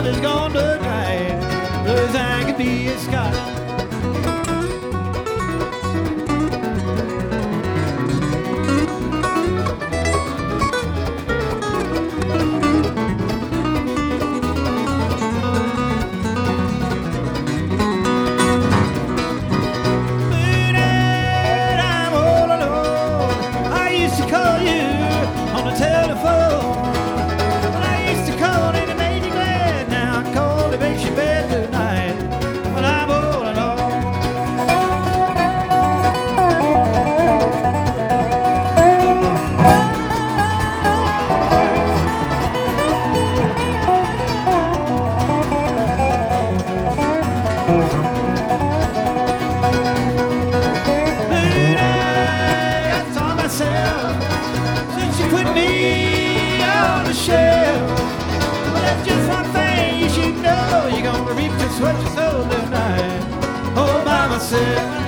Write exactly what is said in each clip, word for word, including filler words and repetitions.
is gone tonight. Blues I could be a Scot. What you sold tonight, all by myself.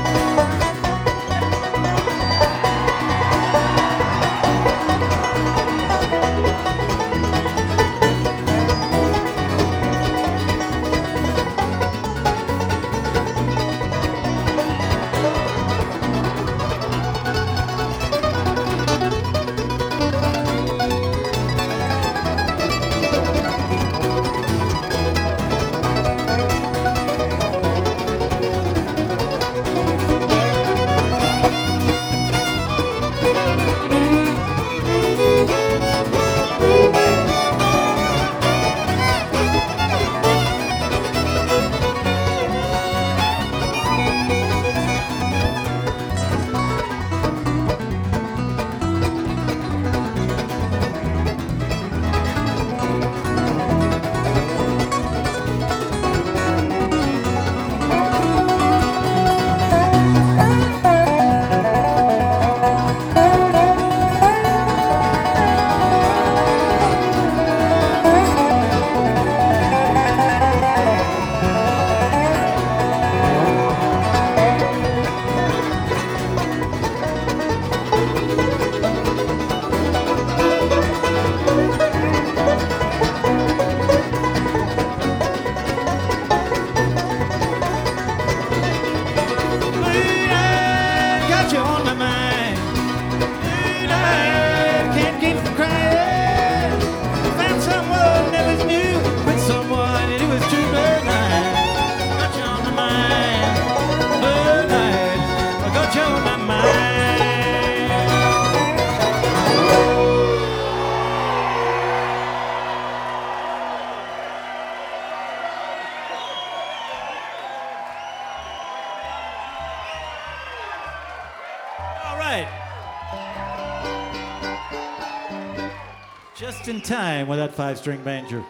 Just in time with that five-string banjo.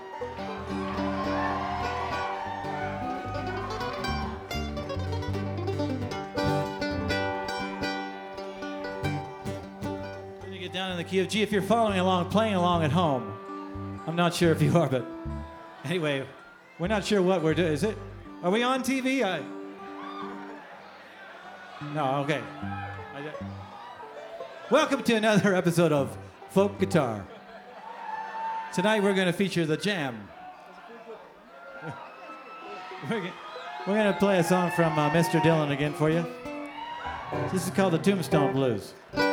When you get down in the key of G, if you're following along, playing along at home, I'm not sure if you are, but anyway, we're not sure what we're doing. Is it? Are we on T V? I... No, okay. I... Welcome to another episode of Folk Guitar. Tonight we're going to feature the Jam. We're going to play a song from uh, Mister Dillon again for you. This is called the Tombstone Blues.